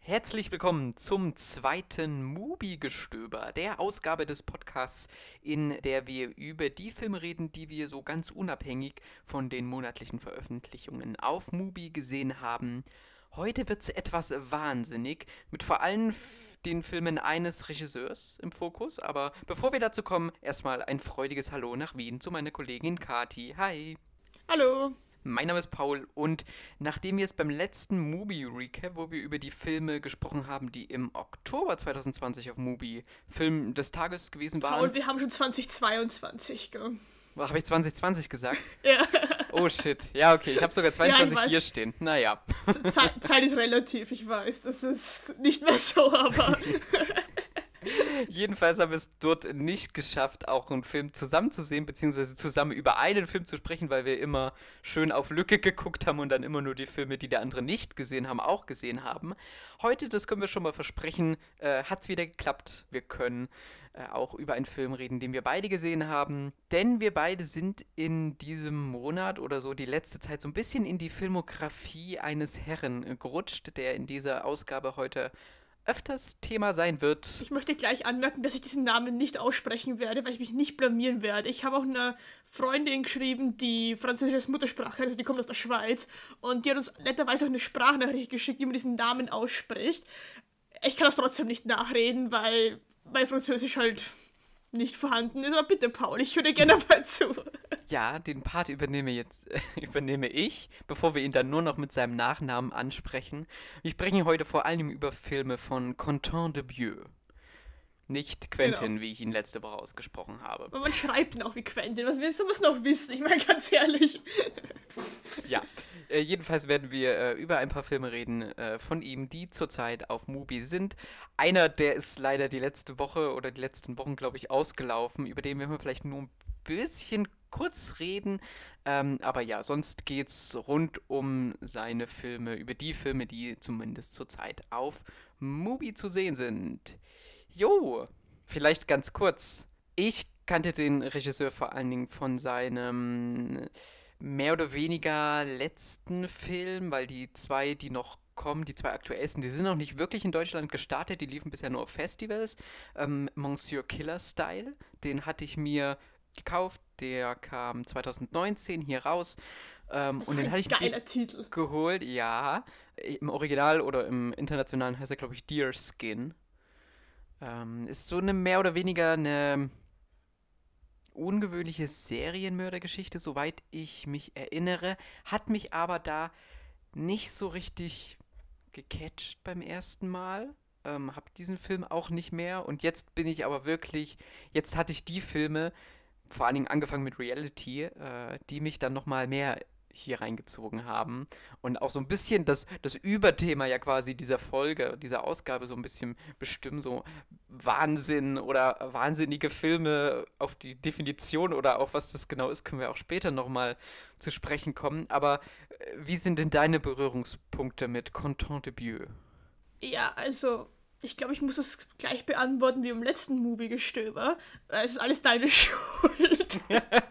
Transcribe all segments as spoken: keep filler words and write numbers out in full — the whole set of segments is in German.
Herzlich willkommen zum zweiten Mubi-Gestöber, der Ausgabe des Podcasts, in der wir über die Filme reden, die wir so ganz unabhängig von den monatlichen Veröffentlichungen auf Mubi gesehen haben. Heute wird es etwas wahnsinnig, mit vor allem f- den Filmen eines Regisseurs im Fokus, aber bevor wir dazu kommen, erstmal ein freudiges Hallo nach Wien zu meiner Kollegin Kati. Hi! Hallo. Mein Name ist Paul und nachdem wir es beim letzten Mubi-Recap, wo wir über die Filme gesprochen haben, die im Oktober zwanzig zwanzig auf Mubi Film des Tages gewesen waren. Paul, wir haben schon zweitausendzweiundzwanzig, gell? Habe ich zwanzig zwanzig gesagt? Ja. Oh shit. Ja, okay, ich habe sogar zweiundzwanzig Ja, ich hier weiß. stehen. Naja. Zeit, Zeit ist relativ, ich weiß. Das ist nicht mehr so, aber. Jedenfalls haben wir es dort nicht geschafft, auch einen Film zusammen zu sehen, beziehungsweise zusammen über einen Film zu sprechen, weil wir immer schön auf Lücke geguckt haben und dann immer nur die Filme, die der andere nicht gesehen haben, auch gesehen haben. Heute, das können wir schon mal versprechen, äh, hat es wieder geklappt. Wir können äh, auch über einen Film reden, den wir beide gesehen haben, denn wir beide sind in diesem Monat oder so die letzte Zeit so ein bisschen in die Filmografie eines Herren äh, gerutscht, der in dieser Ausgabe heute öfters Thema sein wird. Ich möchte gleich anmerken, dass ich diesen Namen nicht aussprechen werde, weil ich mich nicht blamieren werde. Ich habe auch einer Freundin geschrieben, die französische Muttersprache hat, also die kommt aus der Schweiz, und die hat uns netterweise auch eine Sprachnachricht geschickt, wie man diesen Namen ausspricht. Ich kann das trotzdem nicht nachreden, weil mein Französisch halt nicht vorhanden ist, aber bitte, Paul, ich höre dir gerne mal zu. Ja, den Part übernehme jetzt äh, übernehme ich, bevor wir ihn dann nur noch mit seinem Nachnamen ansprechen. Wir sprechen heute vor allem über Filme von Quentin Dupieux. Nicht Quentin, Genau. wie ich ihn letzte Woche ausgesprochen habe. Aber man schreibt ihn auch wie Quentin, was willst du muss noch wissen? Ich meine, ganz ehrlich. Ja, äh, jedenfalls werden wir äh, über ein paar Filme reden äh, von ihm, die zurzeit auf Mubi sind. Einer, der ist leider die letzte Woche oder die letzten Wochen, glaube ich, ausgelaufen, über den werden wir vielleicht nur ein bisschen kurz reden. Ähm, aber ja, sonst geht's rund um seine Filme, über die Filme, die zumindest zurzeit auf Mubi zu sehen sind. Jo, vielleicht ganz kurz. Ich kannte den Regisseur vor allen Dingen von seinem mehr oder weniger letzten Film, weil die zwei, die noch kommen, die zwei aktuellsten, die sind noch nicht wirklich in Deutschland gestartet, die liefen bisher nur auf Festivals. Ähm, Monsieur Killer Style, den hatte ich mir gekauft, der kam zwanzig neunzehn hier raus. Ähm, Das und ist den ein hatte ich mir geiler Titel. geholt, ja. Im Original oder im Internationalen heißt er, glaube ich, Deer Skin. Ähm, ist so eine mehr oder weniger eine ungewöhnliche Serienmördergeschichte, soweit ich mich erinnere, hat mich aber da nicht so richtig gecatcht beim ersten Mal. Ähm, hab diesen Film auch nicht mehr und jetzt bin ich aber wirklich, jetzt hatte ich die Filme, vor allen Dingen angefangen mit Reality, äh, die mich dann nochmal mehr hier reingezogen haben und auch so ein bisschen das, das Überthema ja quasi dieser Folge, dieser Ausgabe so ein bisschen bestimmen, so Wahnsinn oder wahnsinnige Filme, auf die Definition oder auch was das genau ist, können wir auch später nochmal zu sprechen kommen. Aber äh, wie sind denn deine Berührungspunkte mit Quentin Dupieux? Ja, also, ich glaube, ich muss es gleich beantworten wie im letzten Movie-Gestöber. Es ist alles deine Schuld.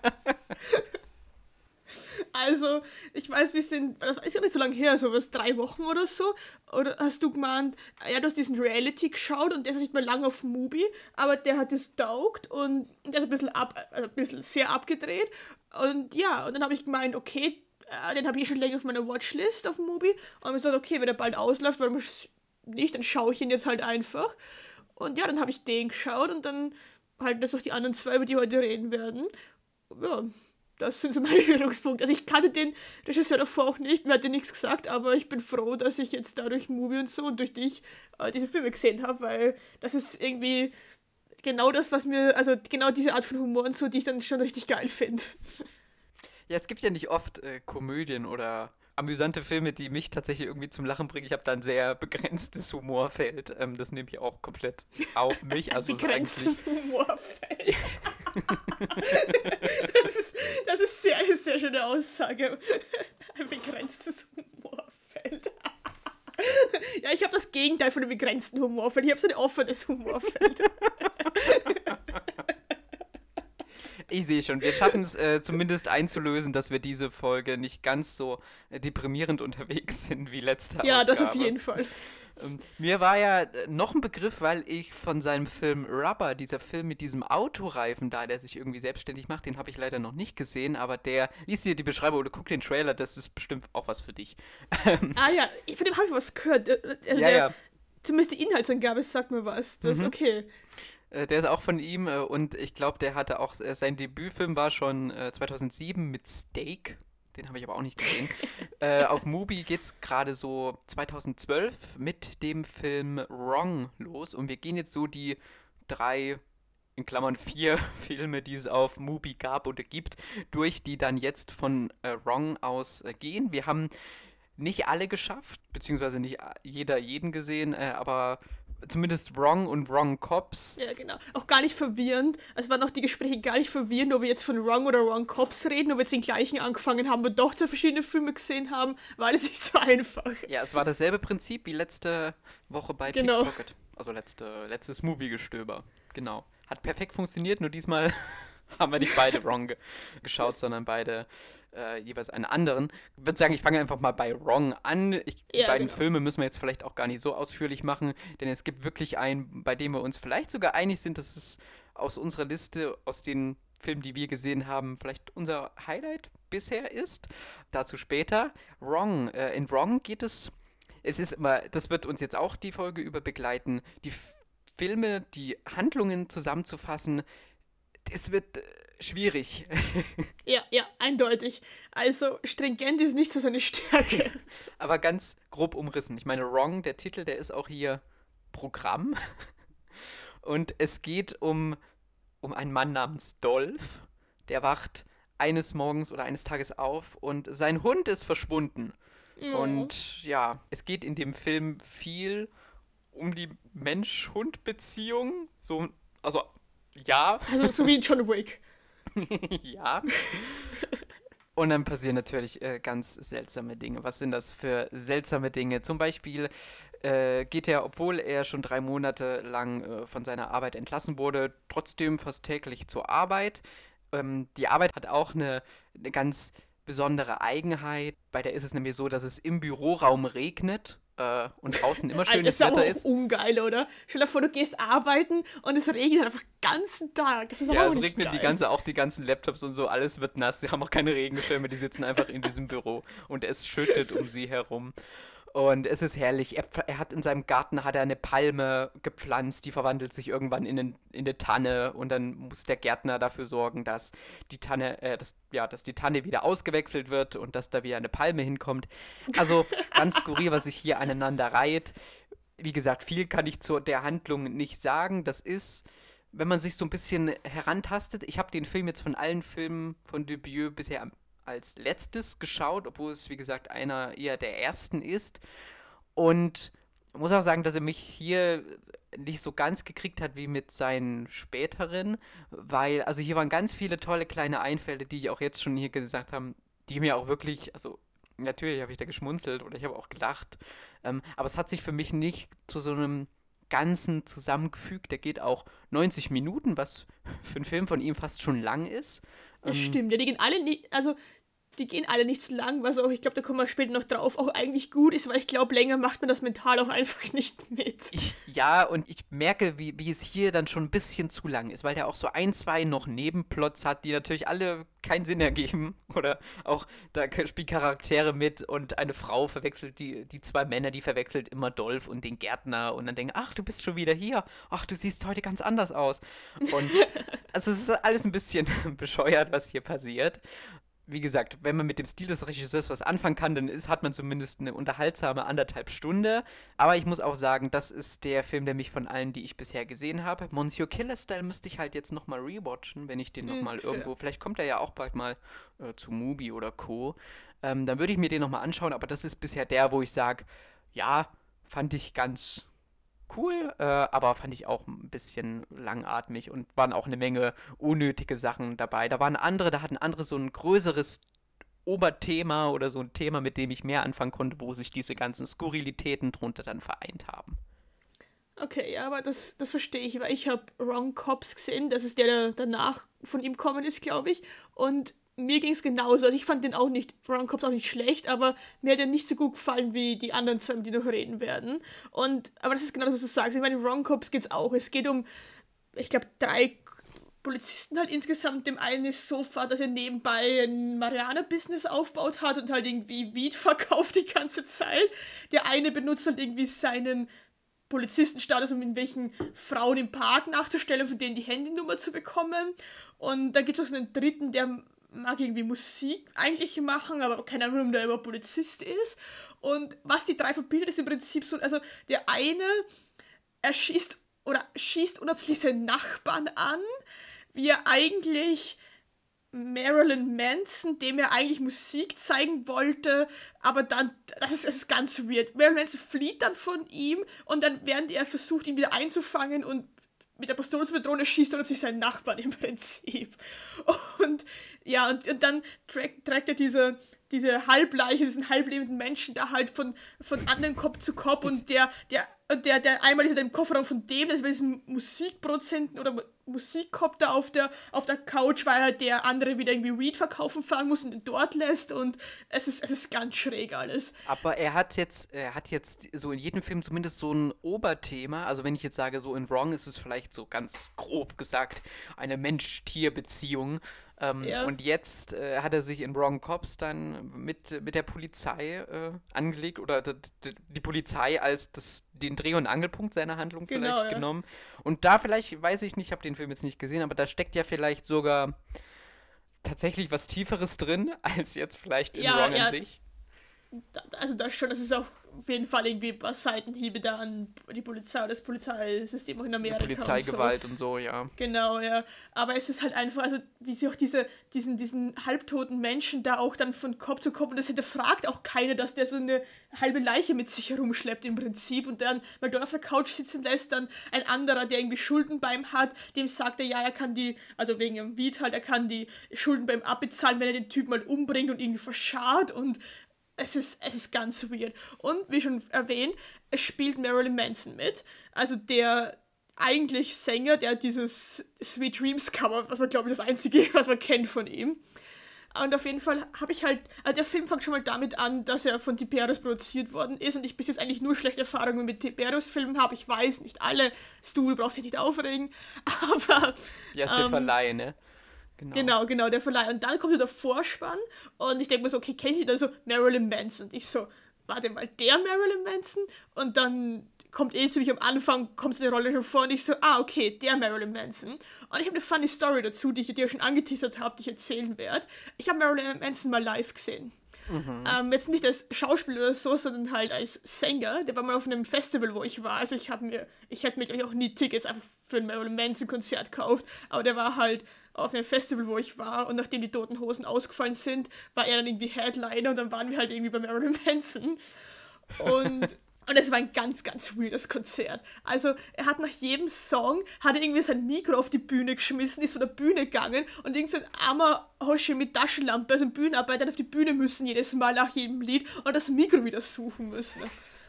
Also, ich weiß, wir sind, das ist ja nicht so lange her, so was, drei Wochen oder so. Oder hast du gemeint, ja, du hast diesen Reality geschaut und der ist nicht mehr lang auf Mubi, aber der hat es taugt und der ist ein bisschen, ab, also ein bisschen sehr abgedreht. Und ja, und dann habe ich gemeint, okay, äh, den habe ich eh schon länger auf meiner Watchlist auf Mubi. Und ich gesagt, okay, wenn er bald ausläuft, warum nicht, dann schaue ich ihn jetzt halt einfach. Und ja, dann habe ich den geschaut und dann halt das auch die anderen zwei, über die heute reden werden. Ja, das sind so meine Berührungspunkte. Also ich kannte den Regisseur davor auch nicht, mir hat er nichts gesagt, aber ich bin froh, dass ich jetzt dadurch Mubi und so und durch dich äh, diese Filme gesehen habe, weil das ist irgendwie genau das, was mir, also genau diese Art von Humor und so, die ich dann schon richtig geil finde. Ja, es gibt ja nicht oft äh, Komödien oder amüsante Filme, die mich tatsächlich irgendwie zum Lachen bringen. Ich habe da ein sehr begrenztes Humorfeld. Ähm, das nehme ich auch komplett auf mich. Also es ist eigentlich Begrenztes Humorfeld. das, ist, das ist sehr, eine sehr schöne Aussage. Ein begrenztes Humorfeld. Ja, ich habe das Gegenteil von einem begrenzten Humorfeld. Ich habe so ein offenes Humorfeld. Ich sehe schon, wir schaffen es äh, zumindest einzulösen, dass wir diese Folge nicht ganz so äh, deprimierend unterwegs sind wie letzte Ja, Ausgabe. das auf jeden Fall. Ähm, mir war ja äh, noch ein Begriff, weil ich von seinem Film Rubber, dieser Film mit diesem Autoreifen da, der sich irgendwie selbstständig macht, den habe ich leider noch nicht gesehen, aber der, lies dir die Beschreibung oder guck den Trailer, das ist bestimmt auch was für dich. Ah ja, von dem habe ich was gehört. Der, der, Ja, ja. Zumindest die Inhaltsangabe sagt mir was. Das ist Mhm. okay. Äh, Der ist auch von ihm äh, und ich glaube, der hatte auch, äh, sein Debütfilm war schon äh, zweitausendsieben mit Steak. Den habe ich aber auch nicht gesehen. Äh, auf Mubi geht es gerade so zweitausendzwölf mit dem Film Wrong los und wir gehen jetzt so die drei, in Klammern vier Filme, die es auf Mubi gab oder gibt, durch, die dann jetzt von äh, Wrong aus äh, gehen. Wir haben nicht alle geschafft, beziehungsweise nicht a- jeder jeden gesehen, äh, aber zumindest Wrong und Wrong Cops. Ja, genau. Auch gar nicht verwirrend. Es waren auch die Gespräche gar nicht verwirrend, ob wir jetzt von Wrong oder Wrong Cops reden, ob wir jetzt den gleichen angefangen haben und doch zwei verschiedene Filme gesehen haben, war das nicht so einfach. Ja, es war dasselbe Prinzip wie letzte Woche bei Genau. Pickpocket. Also letzte, letztes Movie-Gestöber. Genau. Hat perfekt funktioniert, nur diesmal haben wir nicht beide Wrong ge geschaut, sondern beide äh, jeweils einen anderen. Ich würde sagen, ich fange einfach mal bei Wrong an. Ich, die Ja, beiden genau. Filme müssen wir jetzt vielleicht auch gar nicht so ausführlich machen, denn es gibt wirklich einen, bei dem wir uns vielleicht sogar einig sind, dass es aus unserer Liste, aus den Filmen, die wir gesehen haben, vielleicht unser Highlight bisher ist. Dazu später. Wrong. Äh, in Wrong geht es, es ist immer, das wird uns jetzt auch die Folge über begleiten, die F Filme, die Handlungen zusammenzufassen, es wird äh, schwierig. Ja, ja, eindeutig. Also, stringent ist nicht so seine Stärke. Aber ganz grob umrissen. Ich meine, Wrong, der Titel, der ist auch hier Programm. Und es geht um, um einen Mann namens Dolph. Der wacht eines Morgens oder eines Tages auf und sein Hund ist verschwunden. Oh. Und ja, es geht in dem Film viel um die Mensch-Hund-Beziehung. So, also ja, Also, so wie in John Wick. ja. Und dann passieren natürlich äh, ganz seltsame Dinge. Was sind das für seltsame Dinge? Zum Beispiel äh, geht er, obwohl er schon drei Monate lang äh, von seiner Arbeit entlassen wurde, trotzdem fast täglich zur Arbeit. Ähm, die Arbeit hat auch eine, eine ganz besondere Eigenheit. Bei der ist es nämlich so, dass es im Büroraum regnet äh, und draußen immer Alter, das schönes ist aber Wetter auch ist. ungeil, oder? Stell dir vor, du gehst arbeiten und es regnet einfach den ganzen Tag. Das ist Ja, aber auch es nicht regnet die geil. ganze, auch die ganzen Laptops und so, alles wird nass. Sie haben auch keine Regenschirme, die sitzen einfach in diesem Büro und es schüttet um sie herum. Und es ist herrlich. Er, pf- er hat in seinem Garten hat er eine Palme gepflanzt, die verwandelt sich irgendwann in, einen, in eine Tanne und dann muss der Gärtner dafür sorgen, dass die Tanne, äh, dass, ja, dass die Tanne wieder ausgewechselt wird und dass da wieder eine Palme hinkommt. Also ganz skurril, was sich hier aneinander reiht. Wie gesagt, viel kann ich zu der Handlung nicht sagen. Das ist, wenn man sich so ein bisschen herantastet. Ich habe den Film jetzt von allen Filmen von Dupieux bisher am- als letztes geschaut, obwohl es, wie gesagt, einer eher der ersten ist. Und muss auch sagen, dass er mich hier nicht so ganz gekriegt hat wie mit seinen späteren, weil, also hier waren ganz viele tolle kleine Einfälle, die ich auch jetzt schon hier gesagt habe, die mir auch wirklich, also natürlich habe ich da geschmunzelt oder ich habe auch gelacht, ähm, aber es hat sich für mich nicht zu so einem Ganzen zusammengefügt. Der geht auch neunzig Minuten, was für einen Film von ihm fast schon lang ist. Das Ähm, stimmt, ja, die gehen alle nicht, also die gehen alle nicht so lang, was auch, ich glaube, da kommen wir später noch drauf, auch eigentlich gut ist, weil ich glaube, länger macht man das mental auch einfach nicht mit. Ich, ja, und ich merke, wie, wie es hier dann schon ein bisschen zu lang ist, weil der auch so ein, zwei noch Nebenplots hat, die natürlich alle keinen Sinn ergeben. Oder auch, da k- spielen Charaktere mit und eine Frau verwechselt die, die zwei Männer, die verwechselt immer Dolph und den Gärtner und dann denken, ach, du bist schon wieder hier. Ach, du siehst heute ganz anders aus. Und also es ist alles ein bisschen bescheuert, was hier passiert. Wie gesagt, wenn man mit dem Stil des Regisseurs was anfangen kann, dann ist, hat man zumindest eine unterhaltsame anderthalb Stunde. Aber ich muss auch sagen, das ist der Film, der mich von allen, die ich bisher gesehen habe. Monsieur Killer-Style müsste ich halt jetzt nochmal rewatchen, wenn ich den Hm, nochmal fair. irgendwo, vielleicht kommt er ja auch bald mal äh, zu Mubi oder Co. Ähm, dann würde ich mir den nochmal anschauen, aber das ist bisher der, wo ich sage, ja, fand ich ganz cool, äh, aber fand ich auch ein bisschen langatmig und waren auch eine Menge unnötige Sachen dabei. Da waren andere, da hatten andere so ein größeres Oberthema oder so ein Thema, mit dem ich mehr anfangen konnte, wo sich diese ganzen Skurrilitäten drunter dann vereint haben. Okay, ja, aber das, das verstehe ich, weil ich habe Wrong Cops gesehen, das ist der, der danach von ihm kommen ist, glaube ich. Und mir ging es genauso. Also ich fand den auch nicht, Wrong Cops auch nicht schlecht, aber mir hat er nicht so gut gefallen wie die anderen zwei, mit denen wir noch reden werden. Und, aber das ist genau das, was du sagst. Ich meine, in Wrong Cops geht es auch. Es geht um, ich glaube, drei Polizisten halt insgesamt. Dem einen ist so fad, dass er nebenbei ein Marihuana-Business aufgebaut hat und halt irgendwie Weed verkauft die ganze Zeit. Der eine benutzt halt irgendwie seinen Polizistenstatus, um irgendwelchen Frauen im Park nachzustellen, von denen die Handynummer zu bekommen. Und dann gibt es auch so einen dritten, der mag irgendwie Musik eigentlich machen, aber keine Ahnung, warum der überhaupt Polizist ist. Und was die drei verbindet, ist im Prinzip so, also der eine, er schießt oder schießt unabsichtlich seinen Nachbarn an, wie er eigentlich Marilyn Manson, dem er eigentlich Musik zeigen wollte, aber dann, das ist, das ist ganz weird. Marilyn Manson flieht dann von ihm und dann, während er versucht, ihn wieder einzufangen und mit der Pistole zu bedrohen, er schießt dann auf sich seinen Nachbarn im Prinzip. Und ja, und, und dann trägt, trägt er diese, diese Halbleiche, diesen halblebenden Menschen da halt von, von anderen Kopf zu Kopf und der, der, der, der einmal ist er im Kofferraum von dem, das war diesem Musikproduzenten oder Musikkopf da auf der, auf der Couch, weil er der andere wieder irgendwie Weed verkaufen fahren muss und ihn dort lässt und es ist, es ist ganz schräg alles. Aber er hat jetzt, er hat jetzt so in jedem Film zumindest so ein Oberthema. Also wenn ich jetzt sage, so in Wrong ist es vielleicht so ganz grob gesagt eine Mensch-Tier-Beziehung. Ähm, Ja. Und jetzt äh, hat er sich in Wrong Cops dann mit, mit der Polizei äh, angelegt oder d- d- die Polizei als das, den Dreh- und Angelpunkt seiner Handlung Genau, vielleicht ja. genommen. Und da vielleicht, weiß ich nicht, ich habe den Film jetzt nicht gesehen, aber da steckt ja vielleicht sogar tatsächlich was Tieferes drin, als jetzt vielleicht in Ja, Wrong ja. an sich. Da- Also das schon, das ist auf jeden Fall irgendwie ein paar Seitenhiebe da an die Polizei oder das Polizeisystem auch in Die Amerika und so. Polizeigewalt und so, ja. Genau, ja. Aber es ist halt einfach, also wie sie auch diese, diesen, diesen halbtoten Menschen da auch dann von Kopf zu Kopf, und das hinterfragt auch keiner, dass der so eine halbe Leiche mit sich herumschleppt im Prinzip und dann, weil dort auf der Couch sitzen lässt, dann ein anderer, der irgendwie Schulden bei ihm hat, dem sagt er, ja, er kann die, also wegen dem Weed halt, er kann die Schulden bei ihm abbezahlen, wenn er den Typen mal umbringt und irgendwie verscharrt und es ist, es ist ganz weird. Und wie schon erwähnt, es spielt Marilyn Manson mit. Also der eigentlich Sänger, der dieses Sweet Dreams Cover, was man glaube ich das einzige ist, was man kennt von ihm. Und auf jeden Fall habe ich halt, also der Film fängt schon mal damit an, dass er von Tiberius produziert worden ist und ich bis jetzt eigentlich nur schlechte Erfahrungen mit Tiberius-Filmen habe. Ich weiß, nicht alle, Stu, du brauchst dich nicht aufregen, aber Ja, ist der Ähm, Verleih, ne? Genau. Genau, genau, der Verleih. Und dann kommt so der Vorspann und ich denke mir so, okay, kenne ich ihn? Dann so, Marilyn Manson. Und ich so, warte mal, der Marilyn Manson? Und dann kommt eh ziemlich am Anfang, kommt so eine Rolle schon vor und ich so, ah, okay, der Marilyn Manson. Und ich habe eine funny Story dazu, die ich dir schon angeteasert habe, die ich erzählen werde. Ich habe Marilyn Manson mal live gesehen. Ähm, jetzt nicht als Schauspieler oder so, sondern halt als Sänger. Der war mal auf einem Festival, wo ich war. Also ich habe mir, ich hätte mir glaube ich auch nie Tickets einfach für ein Marilyn Manson Konzert gekauft. Aber der war halt auf einem Festival, wo ich war. Und nachdem die Toten Hosen ausgefallen sind, war er dann irgendwie Headliner und dann waren wir halt irgendwie bei Marilyn Manson. Und Und es war ein ganz, ganz weirdes Konzert. Also, er hat nach jedem Song, hat er irgendwie sein Mikro auf die Bühne geschmissen, ist von der Bühne gegangen und irgend so ein armer Hosche mit Taschenlampe, also ein Bühnenarbeiter, hat auf die Bühne müssen jedes Mal nach jedem Lied und das Mikro wieder suchen müssen.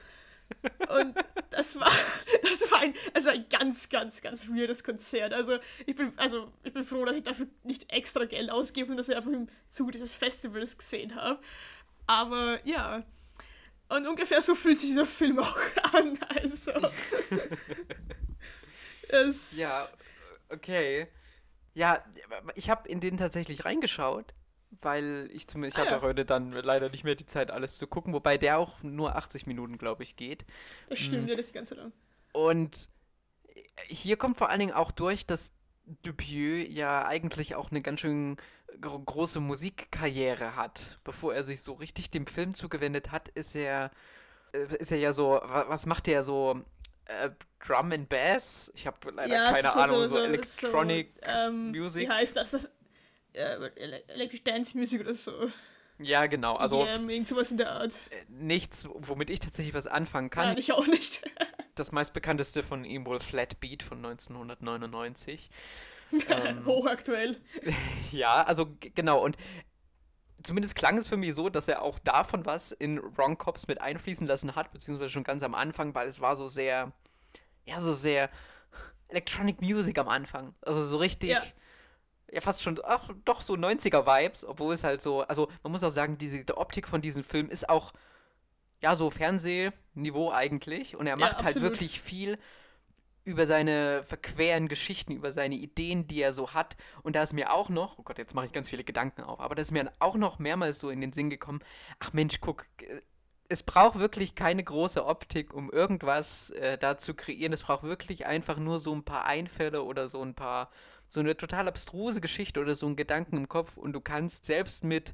Und das war, das war ein, also ein ganz, ganz, ganz weirdes Konzert. Also ich bin, also ich bin froh, dass ich dafür nicht extra Geld ausgebe und dass ich einfach im Zuge dieses Festivals gesehen habe. Aber ja. Und ungefähr so fühlt sich dieser Film auch an. Also. es, Ja, okay. Ja, ich habe in den tatsächlich reingeschaut, weil ich zumindest, ich Ah, hatte ja. heute dann leider nicht mehr die Zeit, alles zu gucken, wobei der auch nur achtzig Minuten, glaube ich, geht. Das stimmt, ja, das ist ganz so lang. Und hier kommt vor allen Dingen auch durch, dass Dupieux ja eigentlich auch eine ganz schön gro große Musikkarriere hat. Bevor er sich so richtig dem Film zugewendet hat, ist er, äh, ist er ja so, wa- was macht er so? Äh, Drum and Bass? Ich habe leider Ja, keine so, Ahnung, so, so, so, Electronic so, ähm, Music. Wie heißt das? Das äh, Ele- Electric Dance Music oder so. Ja, genau. Also E D M, irgend sowas in der Art. äh, nichts, womit ich tatsächlich was anfangen Nein, kann. ich auch nicht. Das meistbekannteste von ihm wohl Flat Beat von neunzehnhundertneunundneunzig. Ähm, Hochaktuell. Ja, also g- genau. Und zumindest klang es für mich so, dass er auch davon was in Wrong Cops mit einfließen lassen hat, beziehungsweise schon ganz am Anfang, weil es war so sehr, ja, so sehr Electronic Music am Anfang. Also so richtig, Ja. ja fast schon, ach, doch so neunziger-Vibes, obwohl es halt so, also man muss auch sagen, diese die Optik von diesem Film ist auch, ja, so Fernsehniveau eigentlich. Und er Ja, macht halt absolut. wirklich viel über seine verqueren Geschichten, über seine Ideen, die er so hat. Und da ist mir auch noch, oh Gott, jetzt mache ich ganz viele Gedanken auf, aber da ist mir auch noch mehrmals so in den Sinn gekommen, ach Mensch, guck, äh, es braucht wirklich keine große Optik, um irgendwas äh, da zu kreieren. Es braucht wirklich einfach nur so ein paar Einfälle oder so ein paar, so eine total abstruse Geschichte oder so einen Gedanken im Kopf und du kannst selbst mit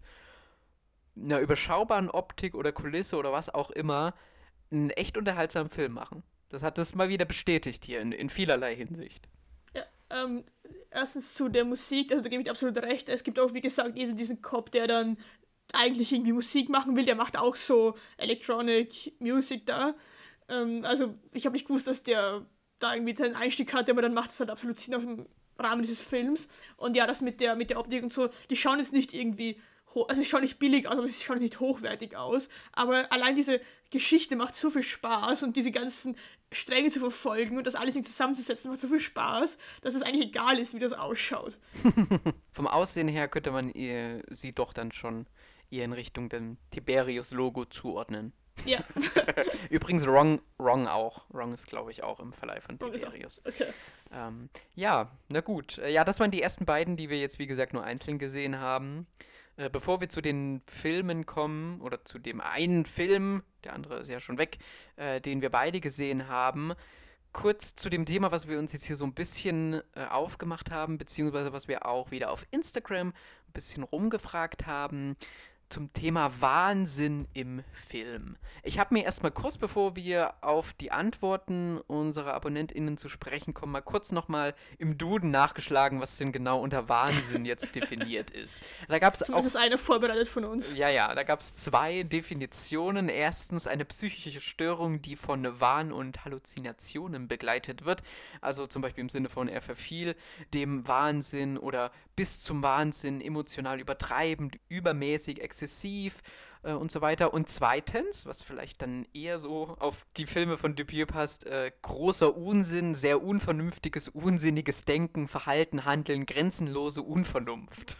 einer überschaubaren Optik oder Kulisse oder was auch immer einen echt unterhaltsamen Film machen. Das hat das mal wieder bestätigt hier in, in vielerlei Hinsicht. Ja, ähm, erstens zu der Musik, also da gebe ich dir absolut recht. Es gibt auch, wie gesagt, eben diesen Cop, der dann eigentlich irgendwie Musik machen will. Der macht auch so Electronic Music da. Ähm, also ich habe nicht gewusst, dass der da irgendwie seinen Einstieg hatte, aber dann macht es halt absolut Sinn auch im Rahmen dieses Films. Und ja, das mit der, mit der Optik und so, die schauen jetzt nicht irgendwie ho- also es schaut nicht billig aus, aber es schaut nicht hochwertig aus. Aber allein diese Geschichte macht so viel Spaß und diese ganzen Stränge zu verfolgen und das alles nicht zusammenzusetzen macht so viel Spaß, dass es eigentlich egal ist, wie das ausschaut. Vom Aussehen her könnte man ihr, sie doch dann schon eher in Richtung dem Tiberius-Logo zuordnen. Ja, Übrigens, Wrong, Wrong auch. Wrong ist, glaube ich, auch im Verleih von Wrong ist auch. Tiberius. Okay. Ähm, ja, na gut. Äh, Ja, das waren die ersten beiden, die wir jetzt, wie gesagt, nur einzeln gesehen haben. Äh, bevor wir zu den Filmen kommen, oder zu dem einen Film, der andere ist ja schon weg, äh, den wir beide gesehen haben, kurz zu dem Thema, was wir uns jetzt hier so ein bisschen äh, aufgemacht haben, beziehungsweise was wir auch wieder auf Instagram ein bisschen rumgefragt haben. Zum Thema Wahnsinn im Film. Ich habe mir erstmal kurz, bevor wir auf die Antworten unserer AbonnentInnen zu sprechen kommen, mal kurz nochmal im Duden nachgeschlagen, was denn genau unter Wahnsinn jetzt definiert ist. Da gab es auch Zumindest einer vorbereitet von uns. ja, ja, da gab es zwei Definitionen. Erstens eine psychische Störung, die von Wahn und Halluzinationen begleitet wird. Also zum Beispiel im Sinne von er verfiel dem Wahnsinn oder bis zum Wahnsinn, emotional übertreibend, übermäßig, exzessiv äh, und so weiter. Und zweitens, was vielleicht dann eher so auf die Filme von Dupieux passt, äh, großer Unsinn, sehr unvernünftiges, unsinniges Denken, Verhalten, Handeln, grenzenlose Unvernunft.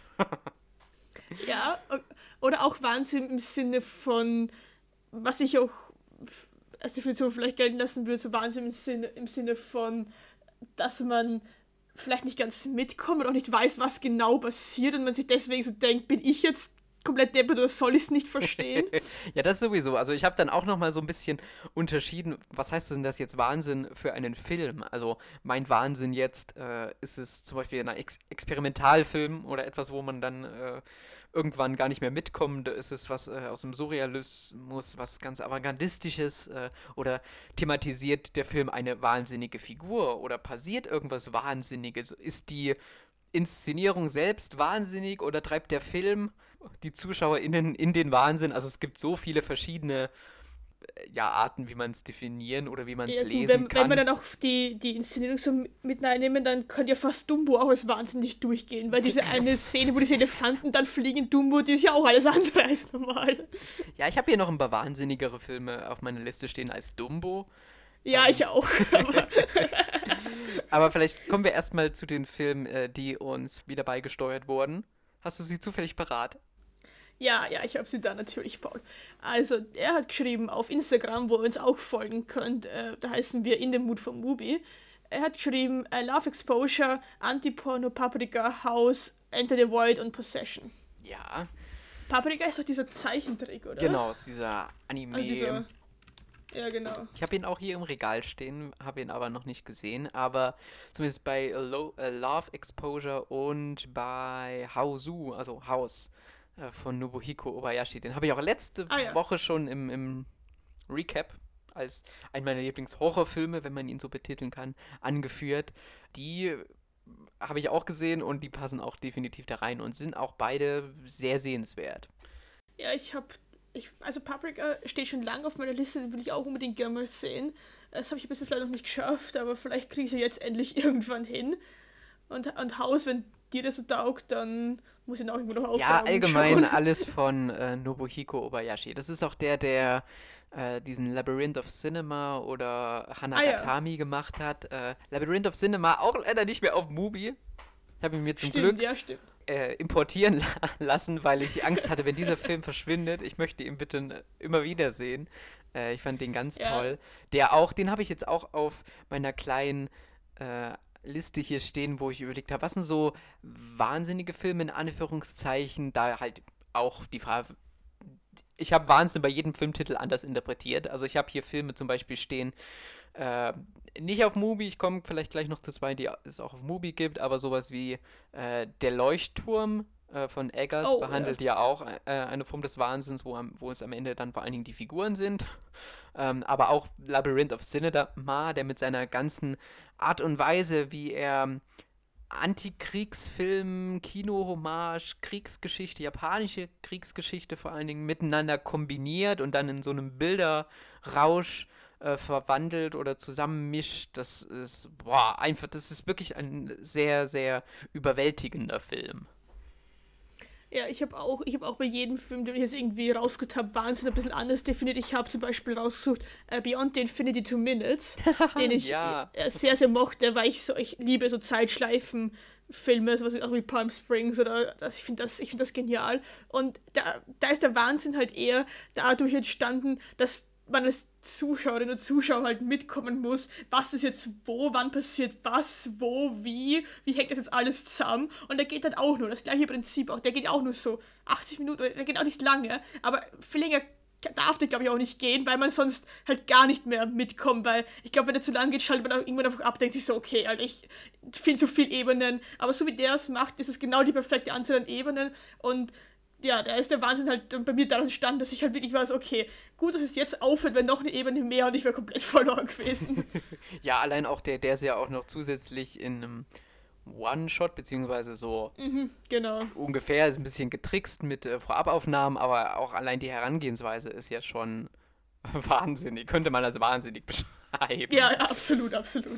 Ja, o- oder auch Wahnsinn im Sinne von, was ich auch f- als Definition vielleicht gelten lassen würde, so Wahnsinn im Sinne, im Sinne von, dass man vielleicht nicht ganz mitkommt und auch nicht weiß, was genau passiert und man sich deswegen so denkt, bin ich jetzt komplett deppert oder soll ich es nicht verstehen? Ja, das sowieso. Also ich habe dann auch noch mal so ein bisschen unterschieden, was heißt denn das jetzt Wahnsinn für einen Film? Also mein Wahnsinn jetzt, äh, ist es zum Beispiel ein Ex Experimentalfilm oder etwas, wo man dann äh, irgendwann gar nicht mehr mitkommt? Ist es was äh, aus dem Surrealismus, was ganz Avantgardistisches? Äh, oder thematisiert der Film eine wahnsinnige Figur? Oder passiert irgendwas Wahnsinniges? Ist die Inszenierung selbst wahnsinnig oder treibt der Film die ZuschauerInnen in den Wahnsinn? Also es gibt so viele verschiedene äh, ja, Arten, wie man es definieren oder wie man es Ja gut, lesen wenn, wenn wir kann. dann auch die, die Inszenierung so mit reinnehmen, dann könnte ja fast Dumbo auch als wahnsinnig durchgehen, weil diese eine Szene, wo diese Elefanten dann fliegen in Dumbo, die ist ja auch alles andere als normal. Ja, ich habe hier noch ein paar wahnsinnigere Filme auf meiner Liste stehen als Dumbo. Ja, Ähm, ich auch. Aber aber vielleicht kommen wir erstmal zu den Filmen, äh, die uns wieder beigesteuert wurden. Hast du sie zufällig parat? ja, ja, ich habe sie da natürlich, Paul. Also, er hat geschrieben auf Instagram, wo ihr uns auch folgen könnt, äh, da heißen wir In the Mood for Movie. Er hat geschrieben, äh, Love Exposure, Anti-Porno, Paprika, House, Enter the Void und Possession. Ja, Paprika ist doch dieser Zeichentrick, oder? genau, aus dieser Also Anime. dieser, ja genau. Ich habe ihn auch hier im Regal stehen, habe ihn aber noch nicht gesehen. Aber zumindest bei Lo äh, Love Exposure und bei Haozu, also House äh, von Nobuhiko Obayashi, den habe ich auch letzte Ah ja. Woche schon im, im Recap als einen meiner Lieblings-Horrorfilme, wenn man ihn so betiteln kann, angeführt. Die habe ich auch gesehen und die passen auch definitiv da rein und sind auch beide sehr sehenswert. Ja, ich habe, ich, also Paprika steht schon lange auf meiner Liste, den will ich auch unbedingt gerne mal sehen. Das habe ich bis jetzt leider noch nicht geschafft, aber vielleicht kriege ich sie jetzt endlich irgendwann hin. Und, und Haus, wenn dir das so taugt, dann muss ich ihn auch irgendwo noch Ja, auftauchen und allgemein schauen. alles von äh, Nobuhiko Obayashi. Das ist auch der, der äh, diesen Labyrinth of Cinema oder Ah ja. Hanagatami gemacht hat. Äh, Labyrinth of Cinema auch leider nicht mehr auf Mubi. Ich habe ihn mir zum Stimmt, Glück ja, stimmt. äh, importieren lassen, weil ich Angst hatte, wenn dieser Film verschwindet, ich möchte ihn bitte n- immer wieder sehen. Äh, ich fand den ganz Ja, toll. Der auch, den habe ich jetzt auch auf meiner kleinen äh, Liste hier stehen, wo ich überlegt habe, was sind so wahnsinnige Filme in Anführungszeichen, da halt auch die Frage, ich habe Wahnsinn bei jedem Filmtitel anders interpretiert. Also ich habe hier Filme zum Beispiel stehen, äh, nicht auf Mubi, ich komme vielleicht gleich noch zu zwei, die es auch auf Mubi gibt, aber sowas wie äh, Der Leuchtturm äh, von Eggers oh, ja. behandelt ja auch äh, eine Form des Wahnsinns, wo, am, wo es am Ende dann vor allen Dingen die Figuren sind. Ähm, aber auch Labyrinth of Cinema, der mit seiner ganzen Art und Weise, wie er Antikriegsfilm, Kino-Hommage, Kriegsgeschichte, japanische Kriegsgeschichte vor allen Dingen miteinander kombiniert und dann in so einem Bilderrausch äh, verwandelt oder zusammenmischt. Das ist, boah, einfach, das ist wirklich ein sehr, sehr überwältigender Film. Ja, ich habe auch, ich habe auch bei jedem Film, den ich jetzt irgendwie rausgesucht habe, Wahnsinn ein bisschen anders definiert. Ich habe zum Beispiel rausgesucht äh, Beyond the Infinity Two Minutes, den ich Ja. äh, sehr, sehr mochte, weil ich so, ich liebe so Zeitschleifen-Filme, sowas wie, auch wie Palm Springs oder das, ich finde das, ich finde das genial. Und da, da ist der Wahnsinn halt eher dadurch entstanden, dass man als Zuschauerin und Zuschauer halt mitkommen muss, was ist jetzt wo, wann passiert was, wo, wie, wie hängt das jetzt alles zusammen. Und der geht dann auch nur, das gleiche Prinzip auch, der geht auch nur so achtzig Minuten, der geht auch nicht lange, aber viel länger darf der, glaube ich, auch nicht gehen, weil man sonst halt gar nicht mehr mitkommt, weil ich glaube, wenn der zu lang geht, schaltet man auch irgendwann einfach ab, denkt sich so, okay, also ich viel zu viel Ebenen, aber so wie der es macht, ist es genau die perfekte Anzahl an Ebenen und ja, da ist der Wahnsinn halt bei mir daran entstanden, dass ich halt wirklich weiß, okay, gut, dass es jetzt aufhört, wenn noch eine Ebene mehr und ich wäre komplett verloren gewesen. Ja, allein auch der, der ist ja auch noch zusätzlich in einem One-Shot, beziehungsweise so Mhm, genau. ungefähr, ist ein bisschen getrickst mit äh, Vorabaufnahmen, aber auch allein die Herangehensweise ist ja schon wahnsinnig, könnte man als wahnsinnig beschreiben. Ja, ja, absolut, absolut.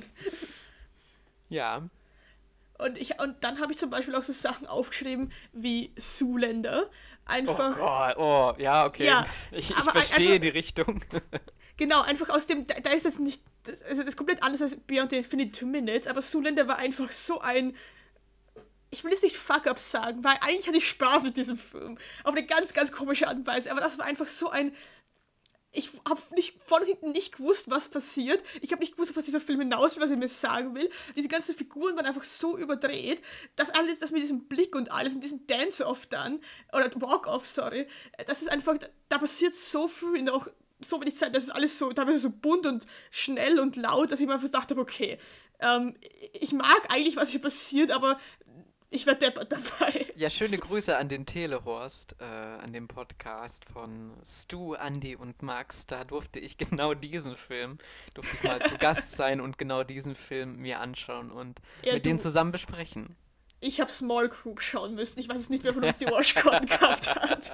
Ja. Und, ich, und dann habe ich zum Beispiel auch so Sachen aufgeschrieben wie Zoolander. Oh Einfach, Gott, oh, ja, okay. ja, Ich, ich aber ein- verstehe einfach, die Richtung. genau, einfach aus dem, da, da ist jetzt nicht, das, also das ist komplett anders als Beyond the Infinite Two Minutes, aber Zoolander war einfach so ein, ich will jetzt nicht Fuck-Up sagen, weil eigentlich hatte ich Spaß mit diesem Film. Auf eine ganz, ganz komische Art und Weise, aber das war einfach so ein, ich habe nicht von hinten nicht gewusst, was passiert. Ich habe nicht gewusst, was dieser Film hinaus will, was er mir sagen will. Diese ganzen Figuren waren einfach so überdreht, dass alles, das mit diesem Blick und alles und diesem Dance-Off dann, oder Walk-Off, sorry, das ist einfach, da passiert so viel noch, so wenig Zeit, das ist alles so, teilweise so bunt und schnell und laut, dass ich mir einfach dachte, okay, ähm, ich mag eigentlich, was hier passiert, aber ich werde deppert dabei. Ja, schöne Grüße an den Telehorst, äh, an dem Podcast von Stu, Andy und Max. Da durfte ich genau diesen Film, durfte ich mal zu Gast sein und genau diesen Film mir anschauen und Ja, mit denen du, zusammen besprechen. ich habe Small Group schauen müssen. Ich weiß jetzt nicht, wer von uns die Washcon gehabt hat.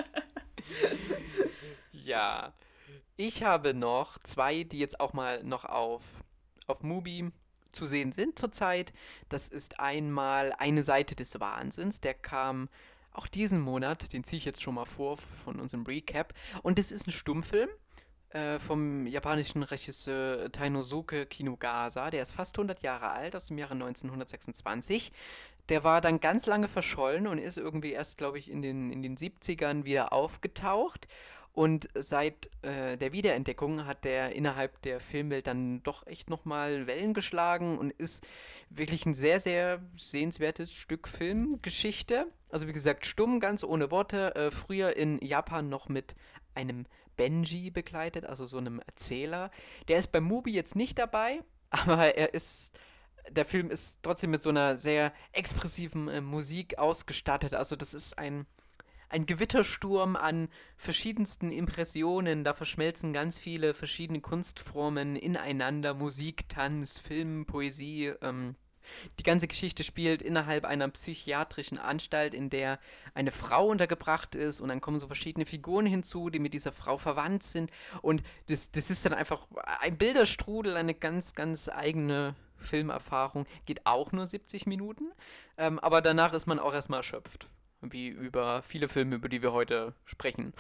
Ja, ich habe noch zwei, die jetzt auch mal noch auf, auf Mubi zu sehen sind zurzeit. Das ist einmal Eine Seite des Wahnsinns. Der kam auch diesen Monat, den ziehe ich jetzt schon mal vor von unserem Recap. Und es ist ein Stummfilm äh, vom japanischen Regisseur Tainosuke Kinugasa. Der ist fast hundert Jahre alt, aus dem Jahre neunzehnhundertsechsundzwanzig. Der war dann ganz lange verschollen und ist irgendwie erst, glaube ich, in den, in den siebzigern wieder aufgetaucht. Und seit äh, der Wiederentdeckung hat der innerhalb der Filmwelt dann doch echt nochmal Wellen geschlagen und ist wirklich ein sehr, sehr sehenswertes Stück Filmgeschichte. Also wie gesagt, stumm, ganz ohne Worte. Äh, früher in Japan noch mit einem Benji begleitet, also so einem Erzähler. Der ist bei Mubi jetzt nicht dabei, aber er ist der Film ist trotzdem mit so einer sehr expressiven äh, Musik ausgestattet. Also das ist ein, ein Gewittersturm an verschiedensten Impressionen. Da verschmelzen ganz viele verschiedene Kunstformen ineinander. Musik, Tanz, Film, Poesie. Ähm. Die ganze Geschichte spielt innerhalb einer psychiatrischen Anstalt, in der eine Frau untergebracht ist und dann kommen so verschiedene Figuren hinzu, die mit dieser Frau verwandt sind und das, das ist dann einfach ein Bilderstrudel, eine ganz, ganz eigene Filmerfahrung, geht auch nur siebzig Minuten, ähm, aber danach ist man auch erstmal erschöpft, wie über viele Filme, über die wir heute sprechen.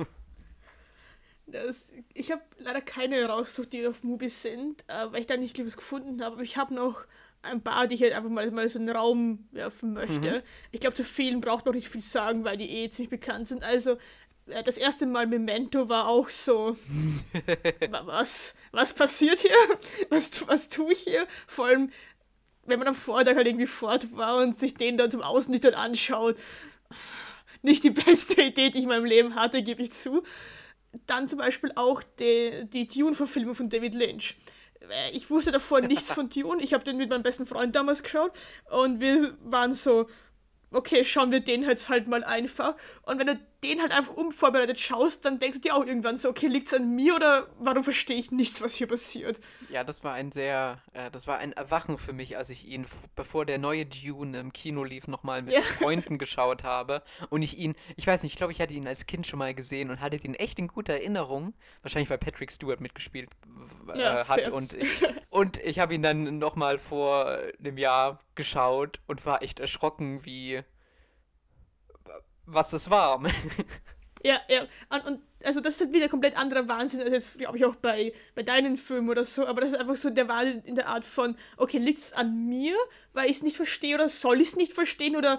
Das, ich habe leider keine rausgesucht, die auf Movies sind, äh, weil ich da nicht was gefunden habe. Aber ich habe noch ein paar, die ich halt einfach mal, mal so in den Raum werfen möchte. Mhm. Ich glaube, zu vielen braucht man nicht viel sagen, weil die eh ziemlich bekannt sind. Also, äh, das erste Mal Memento war auch so, was, was passiert hier? Was, was tue ich hier? Vor allem, wenn man am Vortag halt irgendwie fort war und sich den dann zum Ausnüchtern anschaut. Nicht die beste Idee, die ich in meinem Leben hatte, gebe ich zu. Dann zum Beispiel auch die, die Dune-Verfilmung von David Lynch. Ich wusste davor nichts von Dune. Ich habe den mit meinem besten Freund damals geschaut und wir waren so, okay, schauen wir den jetzt halt mal einfach. Und wenn du den halt einfach unvorbereitet schaust, dann denkst du dir auch irgendwann so, okay, liegt's an mir oder warum verstehe ich nichts, was hier passiert? Ja, das war ein sehr, äh, das war ein Erwachen für mich, als ich ihn, f- bevor der neue Dune im Kino lief, nochmal mit Ja. Freunden geschaut habe. Und ich ihn, ich weiß nicht, ich glaube, ich hatte ihn als Kind schon mal gesehen und hatte ihn echt in guter Erinnerung. Wahrscheinlich, weil Patrick Stewart mitgespielt w- Ja, äh, hat. fair. Und ich, und ich habe ihn dann nochmal vor einem Jahr geschaut und war echt erschrocken, wie, was das war. Ja, ja. Und, und also das ist halt wieder komplett anderer Wahnsinn als jetzt, glaube ich, auch bei, bei deinen Filmen oder so. Aber das ist einfach so der Wahnsinn in der Art von, okay, liegt es an mir, weil ich es nicht verstehe oder soll ich es nicht verstehen oder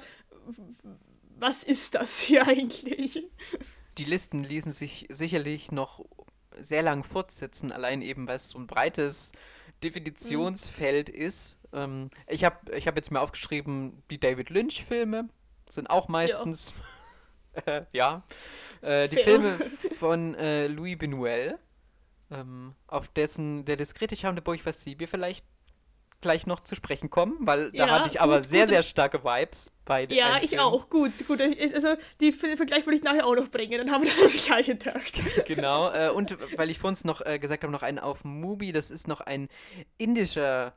was ist das hier eigentlich? Die Listen ließen sich sicherlich noch sehr lang fortsetzen, allein eben, weil es so ein breites Mhm. Definitionsfeld ist. Ähm, ich habe ich hab jetzt mal aufgeschrieben, die David Lynch-Filme sind auch Ja, meistens, äh, ja, äh, die fair. Filme von äh, Louis Buñuel, ähm, auf dessen Der diskrete Charme de Bois Bassi wir vielleicht gleich noch zu sprechen kommen, weil da hatte Ja, ich aber gut, sehr, gut. sehr starke Vibes bei de- Ja, einem ich Film. auch. Gut, gut. Also, die, den Vergleich würde ich nachher auch noch bringen. Dann haben wir das gleiche gedacht. Genau, äh, und weil ich vorhin noch äh, gesagt habe, noch einen auf Mubi, das ist noch ein indischer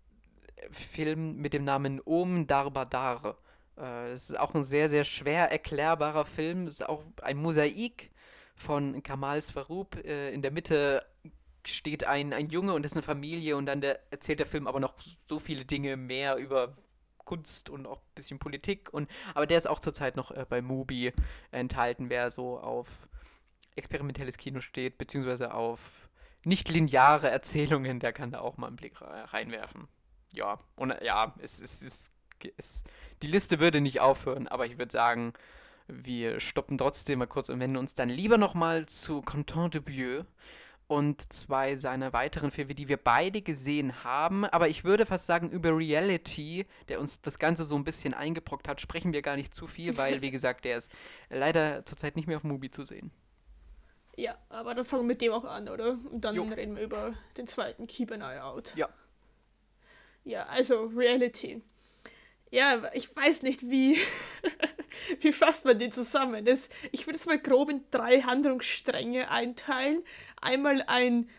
Film mit dem Namen Om Darbadar. Äh, das ist auch ein sehr, sehr schwer erklärbarer Film. Das ist auch ein Mosaik von Kamal Swaroop. Äh, in der Mitte steht ein, ein Junge und das ist eine Familie und dann der, erzählt der Film aber noch so viele Dinge mehr über Kunst und auch ein bisschen Politik. Und, aber der ist auch zurzeit noch äh, bei Mubi enthalten, wer so auf experimentelles Kino steht, beziehungsweise auf nicht lineare Erzählungen, der kann da auch mal einen Blick reinwerfen. Ja, und äh, ja, es, es, es, es, die Liste würde nicht aufhören, aber ich würde sagen, wir stoppen trotzdem mal kurz und wenden uns dann lieber nochmal zu Quentin Dupieux und zwei seiner weiteren Filme, die wir beide gesehen haben. Aber ich würde fast sagen, über Reality, der uns das Ganze so ein bisschen eingebrockt hat, sprechen wir gar nicht zu viel, weil, wie gesagt, der ist leider zurzeit nicht mehr auf Mubi zu sehen. Ja, aber dann fangen wir mit dem auch an, oder? Und Jo, dann reden wir über den zweiten Keep an Eye Out. ja. Ja, also Reality. Ja, ich weiß nicht, wie, wie fasst man den zusammen. Das, ich würde es mal grob in drei Handlungsstränge einteilen. Einmal ein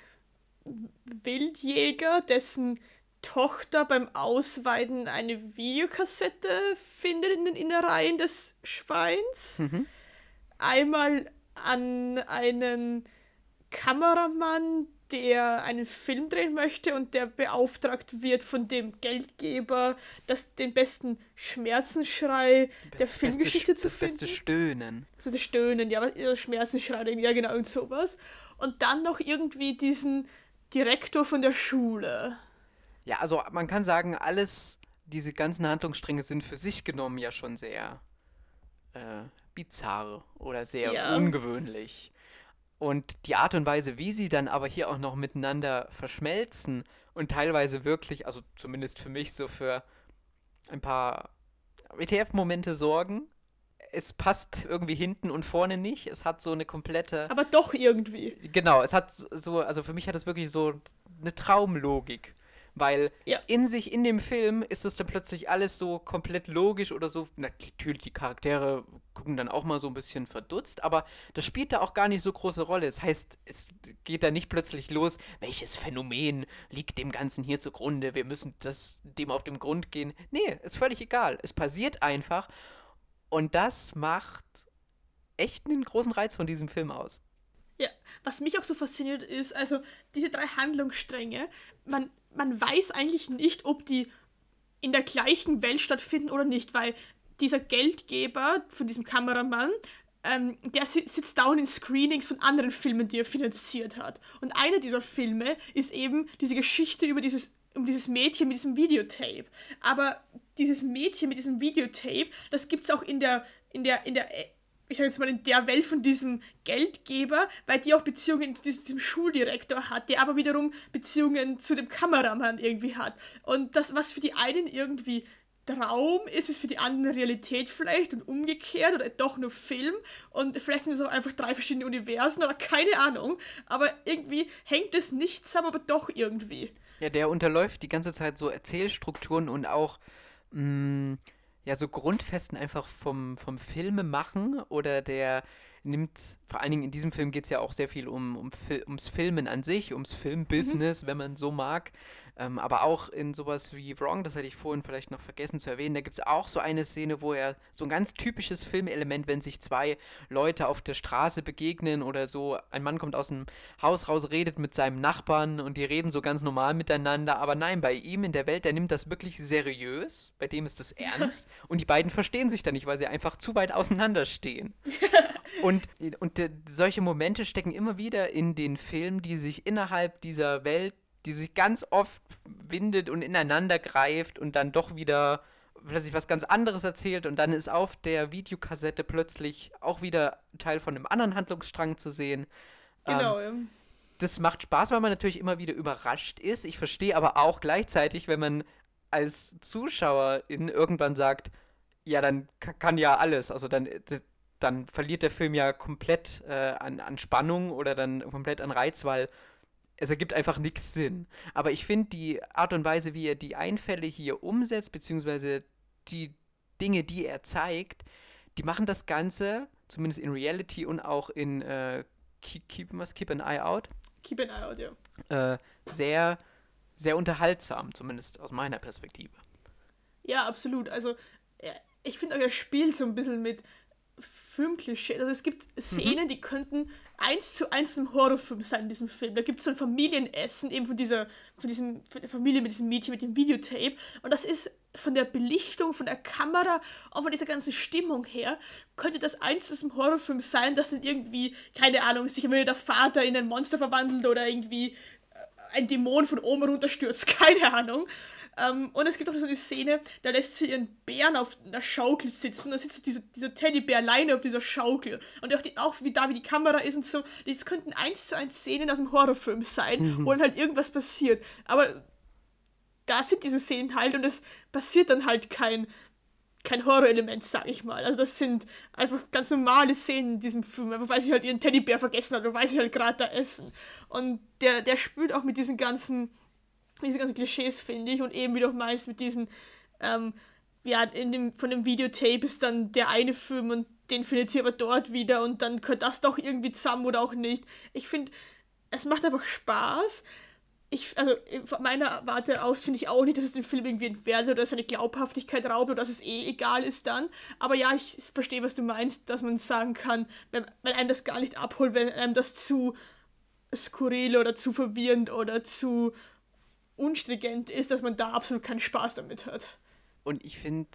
Wildjäger, dessen Tochter beim Ausweiden eine Videokassette findet in den Innereien des Schweins. Mhm. Einmal an einen Kameramann, der einen Film drehen möchte und der beauftragt wird von dem Geldgeber, das den besten Schmerzensschrei der Das beste, Filmgeschichte zu das beste finden. Stöhnen. So das Stöhnen, ja, was- ja, Schmerzensschrei, ja genau, und sowas. Und dann noch irgendwie diesen Direktor von der Schule. Ja, also man kann sagen, alles, diese ganzen Handlungsstränge sind für sich genommen ja schon sehr äh, bizarr oder sehr Ja, ungewöhnlich. Und die Art und Weise, wie sie dann aber hier auch noch miteinander verschmelzen und teilweise wirklich, also zumindest für mich, so für ein paar W T F-Momente sorgen. Es passt irgendwie hinten und vorne nicht. Es hat so eine komplette. aber doch irgendwie. Genau, es hat so, also für mich hat es wirklich so eine Traumlogik. Weil Ja, in sich, in dem Film, ist es dann plötzlich alles so komplett logisch oder so. Natürlich, die Charaktere gucken dann auch mal so ein bisschen verdutzt, aber das spielt da auch gar nicht so große Rolle. Das heißt, es geht da nicht plötzlich los, welches Phänomen liegt dem Ganzen hier zugrunde, wir müssen das, dem auf den Grund gehen. Nee, ist völlig egal. Es passiert einfach und das macht echt einen großen Reiz von diesem Film aus. ja. Was mich auch so fasziniert ist, also diese drei Handlungsstränge, man, man weiß eigentlich nicht, ob die in der gleichen Welt stattfinden oder nicht, weil dieser Geldgeber von diesem Kameramann, ähm, der si- sitzt down in Screenings von anderen Filmen, die er finanziert hat. Und einer dieser Filme ist eben diese Geschichte über dieses um dieses Mädchen mit diesem Videotape. Aber dieses Mädchen mit diesem Videotape, das gibt es auch in der, in der, in der, ich sag jetzt mal, in der Welt von diesem Geldgeber, weil die auch Beziehungen zu diesem Schuldirektor hat, der aber wiederum Beziehungen zu dem Kameramann irgendwie hat. Und das, was für die einen irgendwie Traum ist, ist für die anderen Realität vielleicht und umgekehrt oder doch nur Film und vielleicht sind es auch einfach drei verschiedene Universen oder keine Ahnung, aber irgendwie hängt es nicht zusammen, aber doch irgendwie. Ja, der unterläuft die ganze Zeit so Erzählstrukturen und auch mh, ja, so Grundfesten einfach vom, vom Filmemachen oder der nimmt, vor allen Dingen in diesem Film geht es ja auch sehr viel um, um Fil ums Filmen an sich, ums Filmbusiness, mhm. wenn man so mag. Ähm, aber auch in sowas wie Wrong, das hatte ich vorhin vielleicht noch vergessen zu erwähnen, da gibt es auch so eine Szene, wo er so ein ganz typisches Filmelement, wenn sich zwei Leute auf der Straße begegnen oder so, ein Mann kommt aus dem Haus raus, redet mit seinem Nachbarn und die reden so ganz normal miteinander, aber nein, bei ihm in der Welt, der nimmt das wirklich seriös, bei dem ist das ernst und die beiden verstehen sich da nicht, weil sie einfach zu weit auseinander stehen. Und, und äh, solche Momente stecken immer wieder in den Filmen, die sich innerhalb dieser Welt, die sich ganz oft windet und ineinander greift und dann doch wieder plötzlich was ganz anderes erzählt und dann ist auf der Videokassette plötzlich auch wieder Teil von einem anderen Handlungsstrang zu sehen. Genau, ähm, ja. Das macht Spaß, weil man natürlich immer wieder überrascht ist. Ich verstehe aber auch gleichzeitig, wenn man als Zuschauerin irgendwann sagt, ja, dann kann ja alles, also dann dann verliert der Film ja komplett äh, an, an Spannung oder dann komplett an Reiz, weil es ergibt einfach nichts Sinn. Aber ich finde die Art und Weise, wie er die Einfälle hier umsetzt, beziehungsweise die Dinge, die er zeigt, die machen das Ganze, zumindest in Reality und auch in äh, Keep, keep, was, keep an Eye Out, Keep an Eye Out, ja. äh, sehr, sehr unterhaltsam, zumindest aus meiner Perspektive. Ja, absolut. Also, ich finde auch, er spielt so ein bisschen mit Filmklischee. Also es gibt Szenen, mhm. die könnten eins zu eins ein Horrorfilm sein in diesem Film. Da gibt es so ein Familienessen eben von dieser, von diesem, von der Familie mit diesem Mädchen mit dem Videotape. Und das ist von der Belichtung, von der Kamera und von dieser ganzen Stimmung her, könnte das eins zu einem Horrorfilm sein, dass dann irgendwie, keine Ahnung, sich immer der Vater in ein Monster verwandelt oder irgendwie ein Dämon von oben runterstürzt. Keine Ahnung. Um, und es gibt auch so eine Szene, da lässt sie ihren Bären auf einer Schaukel sitzen, da sitzt dieser, dieser Teddybär alleine auf dieser Schaukel und auch, die, auch wie da wie die Kamera ist und so, das könnten eins zu eins Szenen aus einem Horrorfilm sein, mhm. wo dann halt irgendwas passiert, aber da sind diese Szenen halt und es passiert dann halt kein kein Horrorelement, sag ich mal, also das sind einfach ganz normale Szenen in diesem Film, einfach weil sie halt ihren Teddybär vergessen hat oder weil sie halt gerade da essen und der, der spielt auch mit diesen ganzen diese ganzen Klischees, finde ich, und eben, wie du auch meinst, mit diesen, ähm, ja, in dem, von dem Videotape ist dann der eine Film und den findet sie aber dort wieder und dann gehört das doch irgendwie zusammen oder auch nicht. Ich finde, es macht einfach Spaß. Ich, also, von meiner Warte aus finde ich auch nicht, dass es den Film irgendwie entwertet oder seine Glaubhaftigkeit raubt oder dass es eh egal ist dann. Aber ja, ich verstehe, was du meinst, dass man sagen kann, wenn, wenn einem das gar nicht abholt, wenn einem das zu skurril oder zu verwirrend oder zu unstringent ist, dass man da absolut keinen Spaß damit hat. Und ich finde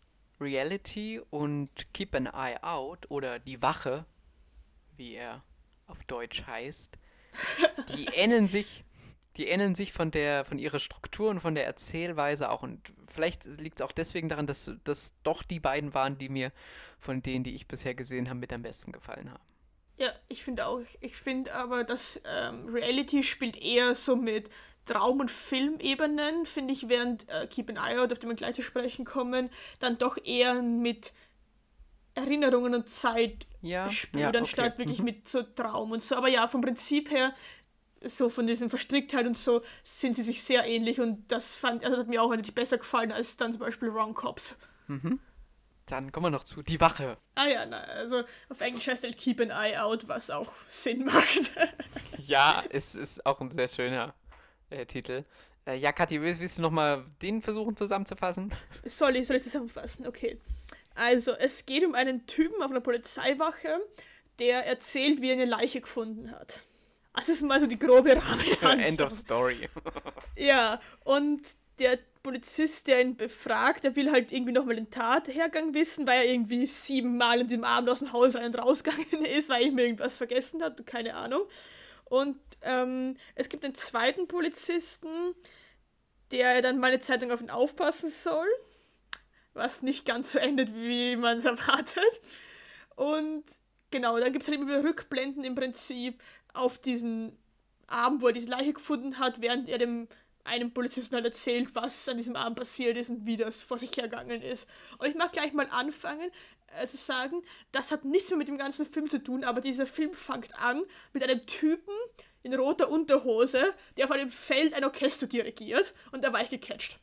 Reality und Keep an Eye Out oder Die Wache, wie er auf Deutsch heißt, die ähneln sich, die ähneln sich von der, von ihrer Struktur und von der Erzählweise auch. Und vielleicht liegt es auch deswegen daran, dass das doch die beiden waren, die mir von denen, die ich bisher gesehen habe, mit am besten gefallen haben. Ja, ich finde auch. Ich finde aber, dass ähm, Reality spielt eher so mit Traum- und Filmebenen, finde ich, während äh, Keep an Eye Out, auf den wir gleich zu sprechen kommen, dann doch eher mit Erinnerungen und Zeit ja, spielt, ja, anstatt okay. wirklich mhm. mit so Traum und so. Aber ja, vom Prinzip her, so von diesem Verstricktheit und so, sind sie sich sehr ähnlich und das fand, also das hat mir auch eigentlich besser gefallen als dann zum Beispiel Wrong Cops. Mhm. Dann kommen wir noch zu Die Wache. Ah ja, na, also auf Englisch heißt halt Keep an Eye Out, was auch Sinn macht. Ja, es ist auch ein sehr schöner äh, Titel. Äh, ja, Kathi, willst, willst du nochmal den versuchen zusammenzufassen? Soll ich, soll ich zusammenfassen? Okay. Also, es geht um einen Typen auf einer Polizeiwache, der erzählt, wie er eine Leiche gefunden hat. Das ist mal so die grobe Rahmenhandlung. End of story. Ja, und der Polizist, der ihn befragt, der will halt irgendwie nochmal den Tathergang wissen, weil er irgendwie siebenmal in dem Abend aus dem Haus rein und rausgegangen ist, weil er ihm irgendwas vergessen hat, keine Ahnung. Und ähm, es gibt einen zweiten Polizisten, der dann meine Zeit lang auf ihn aufpassen soll, was nicht ganz so endet, wie man es erwartet. Und genau, dann gibt es halt immer wieder Rückblenden im Prinzip auf diesen Abend, wo er diese Leiche gefunden hat, während er dem einem Polizisten halt erzählt, was an diesem Abend passiert ist und wie das vor sich hergegangen ist. Und ich mag gleich mal anfangen, äh, zu sagen, das hat nichts mehr mit dem ganzen Film zu tun, aber dieser Film fängt an mit einem Typen in roter Unterhose, der auf einem Feld ein Orchester dirigiert, und da war ich gecatcht.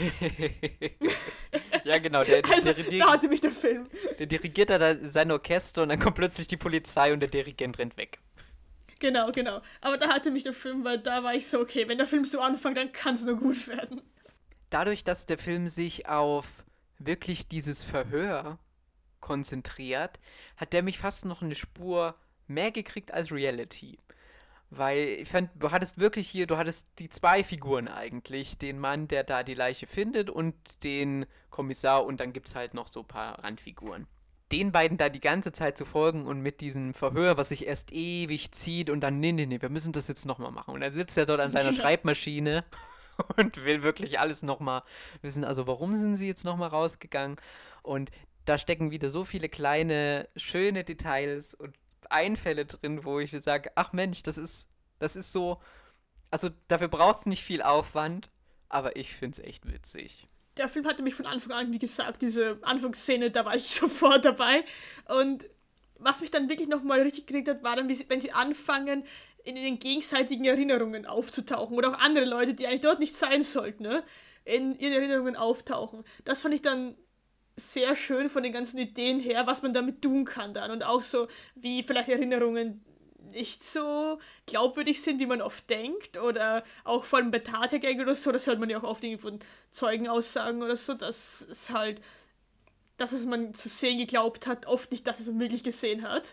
Ja, genau, der, der, Also, der, da hatte mich der Film. der dirigiert da sein Orchester und dann kommt plötzlich die Polizei und der Dirigent rennt weg. Genau, genau. Aber da hatte mich der Film, weil da war ich so, okay, wenn der Film so anfängt, dann kann es nur gut werden. Dadurch, dass der Film sich auf wirklich dieses Verhör konzentriert, hat der mich fast noch eine Spur mehr gekriegt als Reality. Weil ich fand, du hattest wirklich hier, du hattest die zwei Figuren eigentlich. Den Mann, der da die Leiche findet, und den Kommissar, und dann gibt es halt noch so ein paar Randfiguren. Den beiden da die ganze Zeit zu folgen und mit diesem Verhör, was sich erst ewig zieht und dann, nee, nee, nee, wir müssen das jetzt nochmal machen. Und dann sitzt er dort an seiner Genau. Schreibmaschine und will wirklich alles nochmal wissen. Also warum sind sie jetzt nochmal rausgegangen? Und da stecken wieder so viele kleine, schöne Details und Einfälle drin, wo ich sage, ach Mensch, das ist, das ist so, also dafür braucht es nicht viel Aufwand, aber ich finde es echt witzig. Der Film hatte mich von Anfang an, wie gesagt, diese Anfangsszene, da war ich sofort dabei. Und was mich dann wirklich nochmal richtig gekriegt hat, war dann, wie sie, wenn sie anfangen, in den gegenseitigen Erinnerungen aufzutauchen. Oder auch andere Leute, die eigentlich dort nicht sein sollten, ne? In ihren Erinnerungen auftauchen. Das fand ich dann sehr schön von den ganzen Ideen her, was man damit tun kann dann. Und auch so, wie vielleicht Erinnerungen nicht so glaubwürdig sind, wie man oft denkt, oder auch vor allem bei Tathergängen oder so, das hört man ja auch oft irgendwie von Zeugenaussagen oder so, dass es halt, das, was man zu sehen geglaubt hat, oft nicht das, was man wirklich gesehen hat.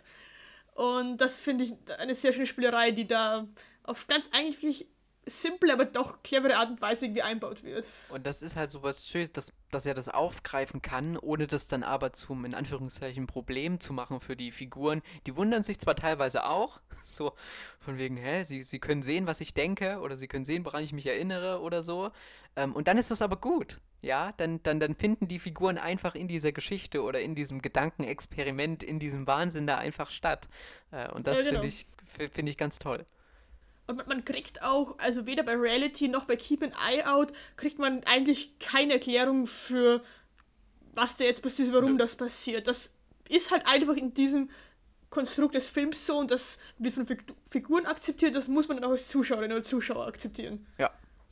Und das finde ich eine sehr schöne Spielerei, die da auf ganz eigentlich simple, aber doch clevere Art und Weise irgendwie einbaut wird. Und das ist halt so was Schönes, dass, dass er das aufgreifen kann, ohne das dann aber zum, in Anführungszeichen, Problem zu machen für die Figuren. Die wundern sich zwar teilweise auch, so von wegen, hä, sie, sie können sehen, was ich denke, oder sie können sehen, woran ich mich erinnere oder so. Ähm, und dann ist das aber gut, ja, dann, dann, dann finden die Figuren einfach in dieser Geschichte oder in diesem Gedankenexperiment, in diesem Wahnsinn da einfach statt. Äh, und das Ja, genau. finde ich, f- finde ich ganz toll. Und man, man kriegt auch, also weder bei Reality noch bei Keep an Eye Out, kriegt man eigentlich keine Erklärung für, was da jetzt passiert, warum Nö. das passiert. Das ist halt einfach in diesem Konstrukt des Films so, und das wird von Fig- Figuren akzeptiert, das muss man dann auch als Zuschauerin oder Zuschauer akzeptieren. Ja.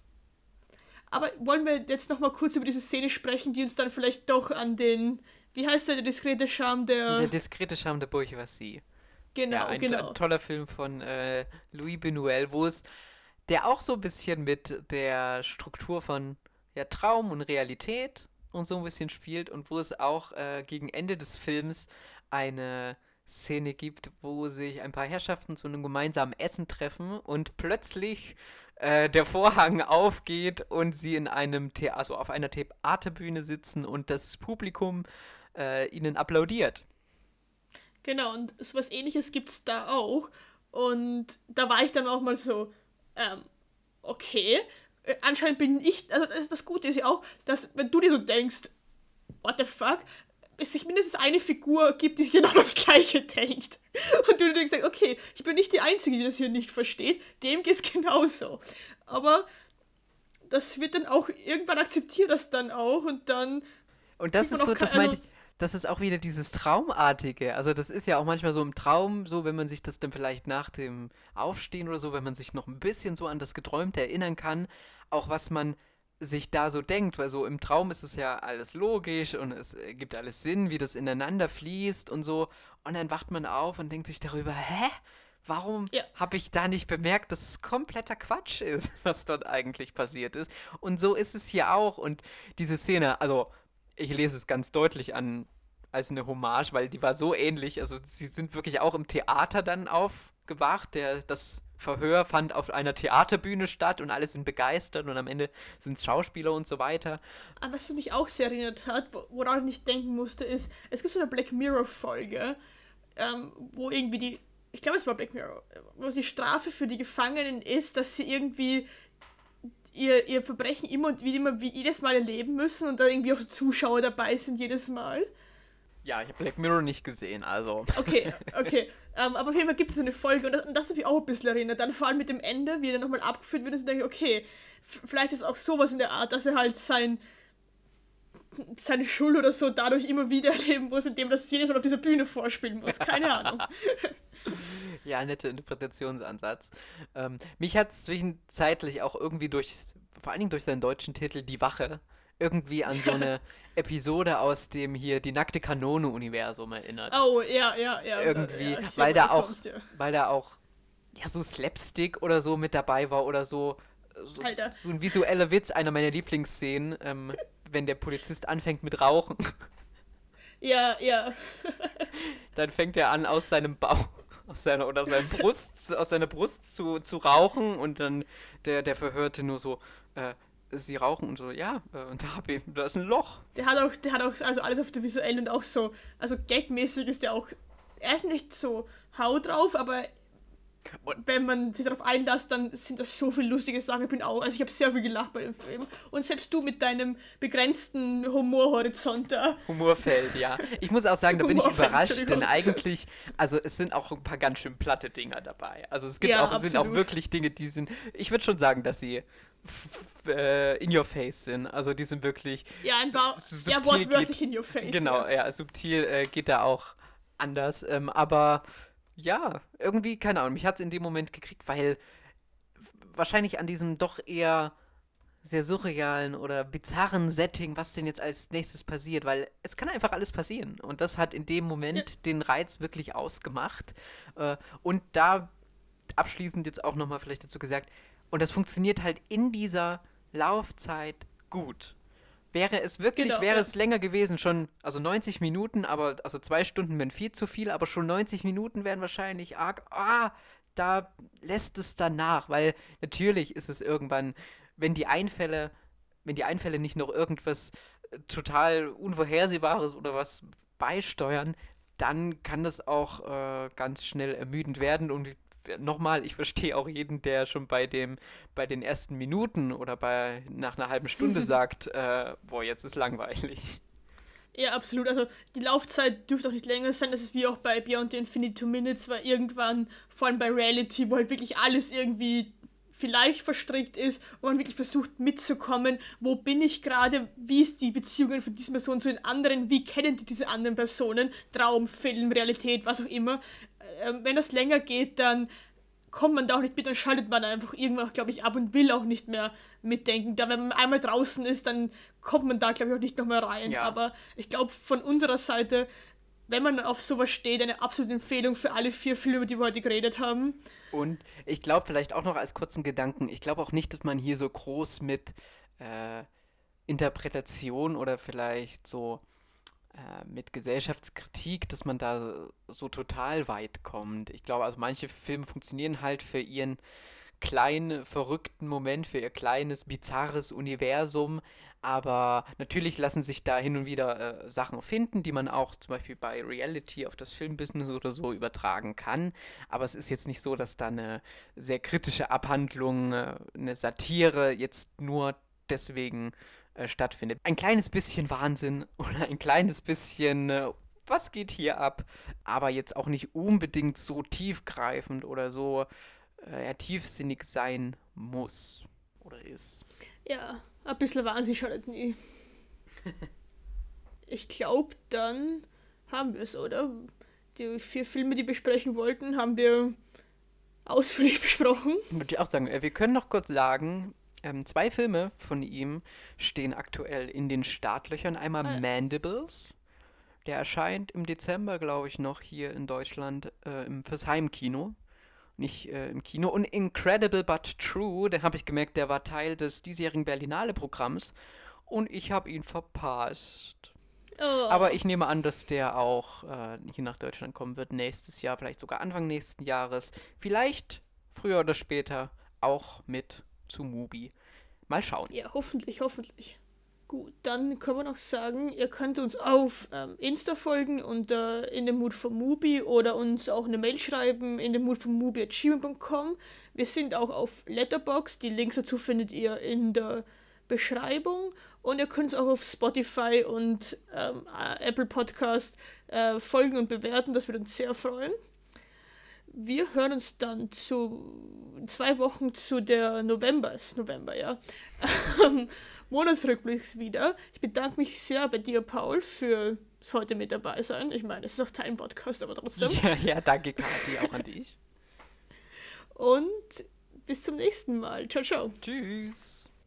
Aber wollen wir jetzt nochmal kurz über diese Szene sprechen, die uns dann vielleicht doch an den, wie heißt der, der diskrete Charme der... Der diskrete Charme der Bourgeoisie. genau, Ja, ein, genau. ein toller Film von äh, Louis Buñuel, wo es, der auch so ein bisschen mit der Struktur von ja, Traum und Realität und so ein bisschen spielt, und wo es auch äh, gegen Ende des Films eine Szene gibt, wo sich ein paar Herrschaften zu einem gemeinsamen Essen treffen und plötzlich äh, der Vorhang aufgeht und sie in einem The also auf einer Theaterbühne sitzen und das Publikum äh, ihnen applaudiert. Genau, und so was Ähnliches gibt's da auch. Und da war ich dann auch mal so, ähm, okay. Äh, anscheinend bin ich, also das, das Gute ist ja auch, dass wenn du dir so denkst, what the fuck, es sich mindestens eine Figur gibt, die genau das Gleiche denkt. Und du dir denkst, okay, ich bin nicht die Einzige, die das hier nicht versteht, dem geht's genauso. Aber das wird dann auch, irgendwann akzeptiert das dann auch, und dann Und das kriegt man ist auch so, das keine, meinte also, ich, das ist auch wieder dieses Traumartige. Also das ist ja auch manchmal so im Traum so, wenn man sich das dann vielleicht nach dem Aufstehen oder so, wenn man sich noch ein bisschen so an das Geträumte erinnern kann, auch was man sich da so denkt, weil so im Traum ist es ja alles logisch und es äh, gibt alles Sinn, wie das ineinander fließt und so. Und dann wacht man auf und denkt sich darüber, hä? Warum ja. habe ich da nicht bemerkt, dass es kompletter Quatsch ist, was dort eigentlich passiert ist? Und so ist es hier auch. Und diese Szene, also ich lese es ganz deutlich an als eine Hommage, weil die war so ähnlich. Also sie sind wirklich auch im Theater dann aufgewacht. Der, das Verhör fand auf einer Theaterbühne statt und alle sind begeistert und am Ende sind es Schauspieler und so weiter. An was es mich auch sehr erinnert hat, wo- woran ich nicht denken musste, ist, es gibt so eine Black Mirror-Folge, ähm, wo irgendwie die, ich glaube es war Black Mirror, wo die Strafe für die Gefangenen ist, dass sie irgendwie ihr, ihr Verbrechen immer und wieder immer wie jedes Mal erleben müssen und da irgendwie auch so Zuschauer dabei sind jedes Mal. Ja, ich habe Black Mirror nicht gesehen, also. Okay, okay. ähm, aber auf jeden Fall gibt es so eine Folge und das, und das hat mich auch ein bisschen erinnert. Dann vor allem mit dem Ende, wie er dann nochmal abgeführt wird und so denke ich, okay, f- vielleicht ist auch sowas in der Art, dass er halt sein, seine Schuld oder so dadurch immer wieder erleben muss, indem er das jedes Mal auf dieser Bühne vorspielen muss. Keine Ahnung. Ja, netter Interpretationsansatz. Ähm, mich hat es zwischenzeitlich auch irgendwie durch, vor allen Dingen durch seinen deutschen Titel Die Wache, irgendwie an so eine Episode aus dem hier Die nackte Kanone-Universum erinnert. Oh, ja, ja, ja. Irgendwie, ja, ich seh, weil wo da du auch, kommst, ja. weil da auch, ja, so Slapstick oder so mit dabei war oder so, so, Alter. so ein visueller Witz, einer meiner Lieblingsszenen, ähm, wenn der Polizist anfängt mit Rauchen, Ja, ja. dann fängt er an aus seinem Bauch, aus seiner oder seinem Brust, aus seiner Brust zu, zu rauchen und dann der, der Verhörte nur so, äh, sie rauchen und so, ja, äh, und da, hab ich, da ist ein Loch. Der hat auch, der hat auch, also alles auf der visuellen und auch so, also gagmäßig ist der auch, er ist nicht so hau drauf, aber Und- wenn man sich darauf einlässt, dann sind das so viele lustige Sachen. Ich bin auch, also ich habe sehr viel gelacht bei dem Film. Und selbst du mit deinem begrenzten Humorhorizont da. Humorfeld, ja. Ich muss auch sagen, da bin ich Humorfeld, überrascht, Entschuldigung. denn eigentlich, also es sind auch ein paar ganz schön platte Dinger dabei. Also es gibt Ja, auch, es sind auch absolut. wirklich Dinge, die sind, ich würde schon sagen, dass sie f- f- äh, in your face sind. Also die sind wirklich Ja, ein su- paar, su- ja, subtil wortwörtlich geht, in your face. genau, Ja. ja, subtil äh, geht da auch anders. Ähm, aber ja, irgendwie, keine Ahnung, mich hat es in dem Moment gekriegt, weil wahrscheinlich an diesem doch eher sehr surrealen oder bizarren Setting, was denn jetzt als nächstes passiert, weil es kann einfach alles passieren. Und das hat in dem Moment Ja. den Reiz wirklich ausgemacht. Äh, und da abschließend jetzt auch nochmal vielleicht dazu gesagt, und das funktioniert halt in dieser Laufzeit gut. Wäre es wirklich, Genau, wäre ja. es länger gewesen, schon, also neunzig Minuten, aber, also zwei Stunden wären viel zu viel, aber schon neunzig Minuten wären wahrscheinlich arg, ah, da lässt es dann nach, weil natürlich ist es irgendwann, wenn die Einfälle, wenn die Einfälle nicht noch irgendwas äh, total Unvorhersehbares oder was beisteuern, dann kann das auch äh, ganz schnell ermüdend werden und nochmal, ich verstehe auch jeden, der schon bei dem, bei den ersten Minuten oder bei nach einer halben Stunde sagt, äh, boah, jetzt ist langweilig. Ja, absolut. Also die Laufzeit dürfte auch nicht länger sein. Das ist wie auch bei Beyond the Infinite Two Minutes, weil irgendwann, vor allem bei Reality, wo halt wirklich alles irgendwie vielleicht verstrickt ist, wo man wirklich versucht mitzukommen, wo bin ich gerade, wie ist die Beziehung von dieser Person zu den anderen, wie kennen die diese anderen Personen, Traum, Film, Realität, was auch immer. Ähm, wenn das länger geht, dann kommt man da auch nicht mit, dann schaltet man einfach irgendwann, glaube ich, ab und will auch nicht mehr mitdenken. Da, wenn man einmal draußen ist, dann kommt man da, glaube ich, auch nicht noch mehr rein. Ja. Aber ich glaube, von unserer Seite, wenn man auf sowas steht, eine absolute Empfehlung für alle vier Filme, über die wir heute geredet haben. Und ich glaube vielleicht auch noch als kurzen Gedanken, ich glaube auch nicht, dass man hier so groß mit äh, Interpretation oder vielleicht so äh, mit Gesellschaftskritik, dass man da so total weit kommt. Ich glaube, also manche Filme funktionieren halt für ihren kleinen, verrückten Moment, für ihr kleines, bizarres Universum. Aber natürlich lassen sich da hin und wieder äh, Sachen finden, die man auch zum Beispiel bei Reality auf das Filmbusiness oder so übertragen kann. Aber es ist jetzt nicht so, dass da eine sehr kritische Abhandlung, äh, eine Satire jetzt nur deswegen äh, stattfindet. Ein kleines bisschen Wahnsinn oder ein kleines bisschen, äh, was geht hier ab? Aber jetzt auch nicht unbedingt so tiefgreifend oder so äh, ja, tiefsinnig sein muss oder ist. Ja, ein bisschen Wahnsinn schadet nie. Ich glaube, dann haben wir es, oder? Die vier Filme, die wir besprechen wollten, haben wir ausführlich besprochen. Würde ich auch sagen, äh, wir können noch kurz sagen, ähm, zwei Filme von ihm stehen aktuell in den Startlöchern. Einmal Ah. Mandibles, der erscheint im Dezember, glaube ich, noch hier in Deutschland äh, im, fürs Heimkino. Nicht äh, im Kino. Und Incredible But True, den habe ich gemerkt, der war Teil des diesjährigen Berlinale-Programms und ich habe ihn verpasst. Oh. Aber ich nehme an, dass der auch äh, hier nach Deutschland kommen wird, nächstes Jahr, vielleicht sogar Anfang nächsten Jahres. Vielleicht früher oder später auch mit zu Mubi. Mal schauen. Ja, hoffentlich, hoffentlich. Gut, dann können wir noch sagen, ihr könnt uns auf ähm, Insta folgen unter in the mood for Mubi oder uns auch eine Mail schreiben in the mood for Mubi at gmail punkt com. Wir sind auch auf Letterboxd, die Links dazu findet ihr in der Beschreibung und ihr könnt uns auch auf Spotify und ähm, Apple Podcast äh, folgen und bewerten, das würde uns sehr freuen. Wir hören uns dann zu zwei Wochen zu der November, ist November, ja, Monatsrückblicks wieder. Ich bedanke mich sehr bei dir, Paul, fürs heute mit dabei sein. Ich meine, es ist auch dein Podcast, aber trotzdem. Ja, ja, danke, Kathi, auch an dich. Und bis zum nächsten Mal. Ciao, ciao. Tschüss.